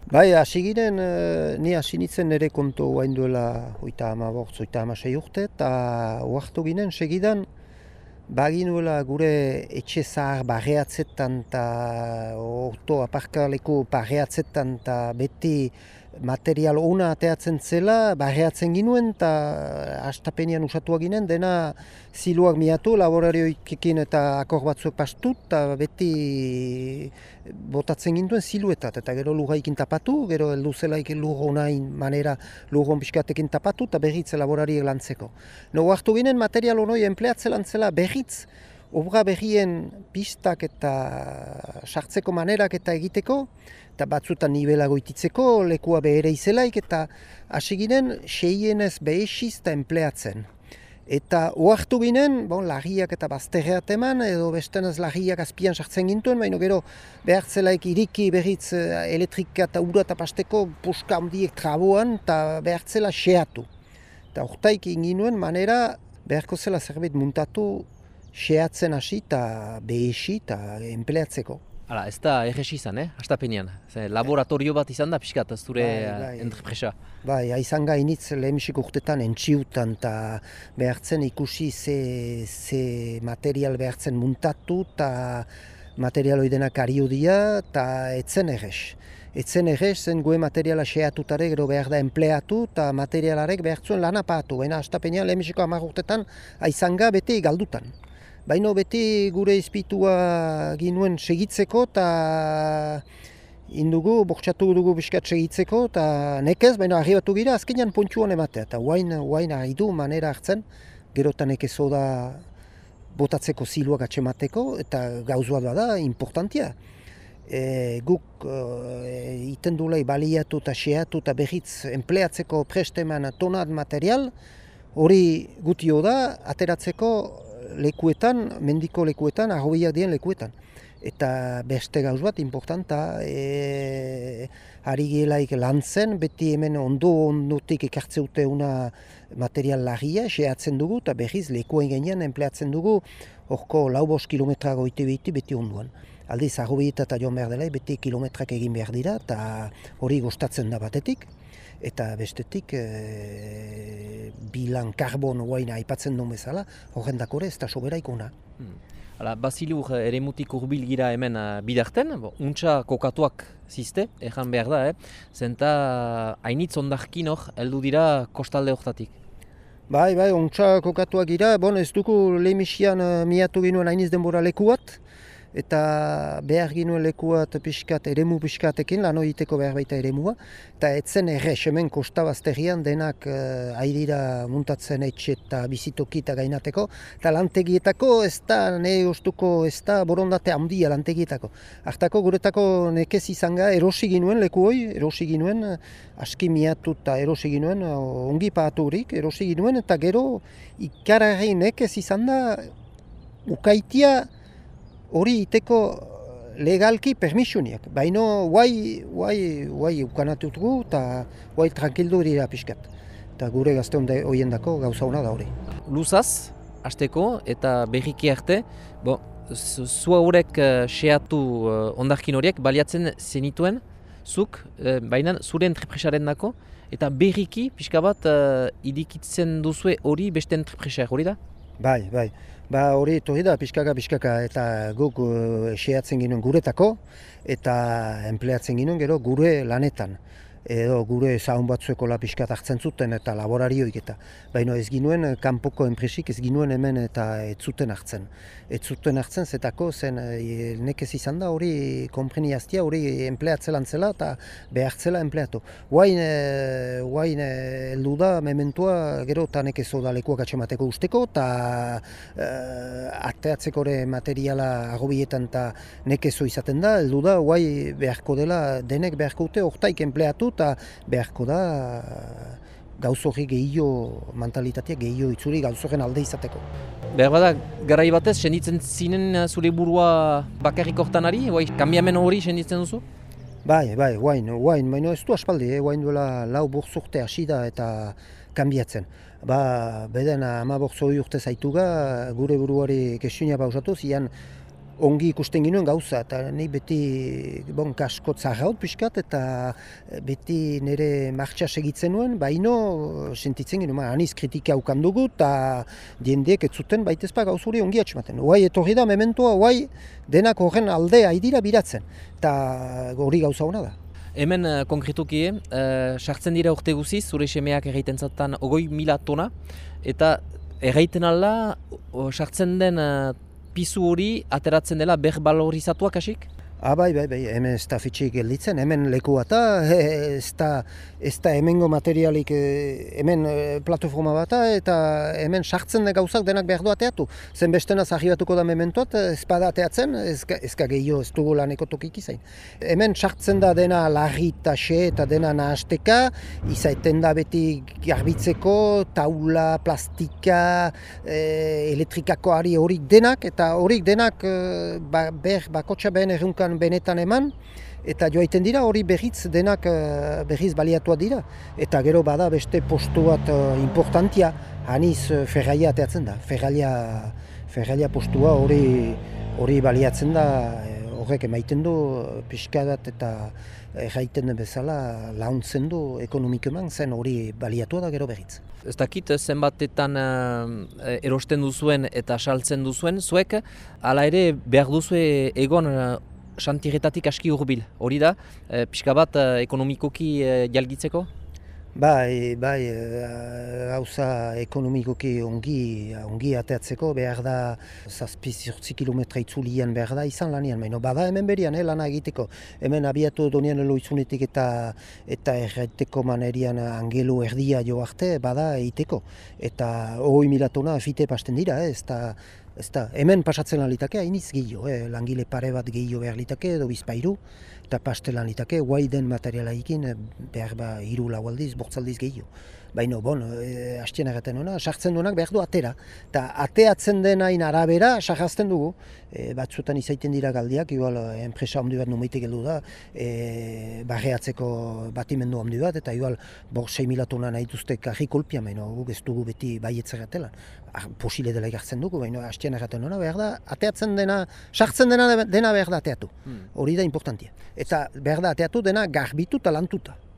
Bai, hasi ginen, ni hasi nintzen nire kontu hain duela 35, 36 urte, eta oartu ginen segidan, baginuela gure etxe zahar barreatzetan eta orto aparkaleku barreatzetan eta beti material ona ateatzen zela, barreatzen ginuen eta hastapenean usatuak ginen, dena ziluak miatu, laborarioekin eta akor batzuek pastu, eta beti botatzen gintuen ziluetat, eta gero lurraikin tapatu, gero heldu zelaik lur onain manera lurron pixkatekin tapatu, eta berriz laborariek lantzeko. No, hartu ginen material honoi empleatze lantzela berriz, obra berrien pistak eta sartzeko manerak eta egiteko, eta batzutan nibelago ititzeko, lekua behere izelaik, eta hasi ginen seienez behesiz eta empleatzen. Eta oartu ginen, lagiak eta bazterreat eman, edo bestenez lagiak azpian sartzen gintuen, baina gero behartzelaik iriki berriz elektrika eta ura eta pasteko puska handiek traboan, eta behartzela xeatu. Eta hortaik inginuen manera beharko zela zerbait muntatu xeatzen hasi eta behesi eta empleatzeko. Hala, ez da erresi izan, hastapenean. Laboratorio bat izan da, pixkat, zure entrepresa. Bai, izan gainitz lehemisik urtetan entxiutan eta behartzen ikusi ze material behartzen muntatu eta material oidenak ariodia eta etzen errez. Etzen errez, zen goe materiala xeatutare gero behar da empleatu eta materialarek behartzuen lan apatu. Baina hastapenean lehemisiko 10 urtetan izan ga beti galdutan. Baina beti gure izpitua ginuen segitzeko eta indugu, bortxatu dugu biskat segitzeko eta nekez, baina arribatu gira azkenean pontsuan ematea. Eta guain ari du manera hartzen, gero eta nekezo da botatzeko ziluak atxemateko eta gauz bat bada importantia. Guk iten dulei baliatu eta xeatu eta berriz empleatzeko presteman tonat material, hori gutio da ateratzeko lekuetan, mendiko lekuetan, arrobiak dien lekuetan. Eta beste gauz bat, importanta, ari gelaik lantzen, beti hemen ondotik ekartze dute una material lagia, xeatzen dugu, eta berriz lekuen gainean empleatzen dugu, horko 4-5 kilometra goite beti onduan. Aldiz, arrobieta eta joan behar dela, beti kilometrak egin behar dira, eta hori gostatzen da batetik. Eta bestetik bilan karbon guaina aipatzen duen bezala, horrendakore ez da soberaik ona. Hala, Basilur eremutik hurbil gira hemen bidarten, untxa kokatuak ziste, ejan behar da, zenta hainitz ondarkin hor, heldu dira kostalde hortatik. Bai, untxa kokatuak gira, ez dugu lehemisian miatu ginuen hainiz denbora leku bat, eta behar ginuen lekuat eremu pixkatekin, lan egiteko behar baita eremua, eta etzen errez, hemen kosta bazterrian denak aidira muntatzen etxe eta bizitoki eta gainateko, eta lantegietako ez da, nahi ostuko ez da borondate handia lantegietako. Hartako guretako nekez izan ga, erosi ginuen leku hoi, erosi ginuen, aski miatu eta erosi ginuen, ongi pahaturik, erosi ginuen, eta gero ikararri nekez izan da, ukaitia, hori iteko legalki permisioniak, baina guai ukanatutugu eta guai tranquildu dira pixkat. Eta gure gazte horien dako gauza hona da hori. Luzaz, hasteko eta berriki arte, zua horrek xeatu ondarkin horiek baliatzen zenituen, zuk, baina zure entrepresaren dako, eta berriki pixka bat idikitzen duzue hori beste entrepresaak hori da? Bai, hori etorri da pixkaka, eta guk xeatzen ginen guretako eta empleatzen ginen gero gure lanetan. Edo gure zaun batzuekola pixkat hartzen zuten eta laborarioik eta. Baina ez ginuen kanpoko enpresik ez ginuen hemen eta ez zuten hartzen. Ez zuten hartzen zetako zen nekez izan da hori konpreniaztia, hori empleatzelan zela eta behartzela empleatu. Guain heldu da mementua gero eta nekezo da lekuak atxemateko usteko eta ateatzeko materiala agobietan eta nekezo izaten da, heldu da guai beharko dela denek beharko dute hortaik empleatu eta beharko da gauz hori gehiago mentalitatea, gehiago itzuri gauz horren alde izateko. Behar bada, garai batez, senditzen zinen zure burua bakarrik hortan ari? Kambiamen hori senditzen duzu? Bai, guain, baina ez du aspaldi, guain duela 4 urte hasi da eta kanbiatzen. Beden 15 urte zaituga, gure buruari kesuina pausatu, zian ongi ikusten ginuen gauza, eta ni beti kasko zarraut pixkat, eta beti nire martxa segitzen nuen, baino sentitzen ginuen, aniz kritika haukan dugu, eta diendeek ez zuten baitezpa gauzuri ongi atxematen. Hoai etorri da mementoa, hoai denak horren aldea idira biratzen, eta hori gauza hona da. Hemen konkretuki, sartzen dira urte guziz, zure semeak erraiten zaten 20.000 tona, eta erraiten alda, sartzen den pisu hori ateratzen dela berbalorizatuak hasik? Bai, hemen ez da fitxik gelditzen, hemen lekua eta ez da hemengo materialik, hemen plataforma bat eta hemen sartzen den gauzak denak behar du ateatu. Zen bestena zarribatuko da mementoat, ez bada ateatzen, ezka gehiago ez dugu laneko tokik izain. Hemen sartzen da dena larri eta xe eta dena nahasteka, izaiten da beti garbitzeko, taula, plastika, elektrikako ari horik denak, eta horik denak bakotxa behen errunkan benetan eman, eta joaiten dira hori berriz denak berriz baliatua dira. Eta gero bada beste postu bat importantia, aniz ferraia ateatzen da. Ferraia postua hori baliatzen da, horrek emaiten du pixka bat eta erraiten bezala launtzen du ekonomikoman, zen hori baliatua da gero berriz. Ez dakit zenbatetan erosten duzuen eta saltzen duzuen, zuek hala ere behar duzue egon xantiretatik aski hurbil. Hori da, pixka bat ekonomikoki jalgitzeko? Bai, gauza ekonomikoki ongi ateatzeko behar da 7-8 kilometra itzulian behar da izan lanian, baina bada hemen berian lana egiteko. Hemen abiatu donian eloizunetik eta erraiteko manerian angelu erdia jo arte bada egiteko. Eta 20.000 tona fite pasten dira, ez da, hemen pasatzen lan litake, hainiz gehiago, langile pare bat gehiago behar litake, edo bizpairu, eta paste lan litake, guai den materiala ikin, behar 3-4 aldiz, 4 aldiz gehiago. Baina, hastien erraten hona, sartzen duenak behar du atera, eta ateatzen denain arabera sarrazten dugu, batzuetan izaiten dira galdiak, igual enpresa handi bat numeitek heldu da, barreatzeko batimendu handi bat, eta igual 6.000 tona nahi duzte karri kolpia, baina guk ez dugu beti baietzer gatela. Posile dela egartzen dugu, baina hastien erraten hona, behar da, ateatzen dena, sartzen dena behar da ateatu. Hori da importantia. Eta behar da ateatu dena garbitu eta lantuta.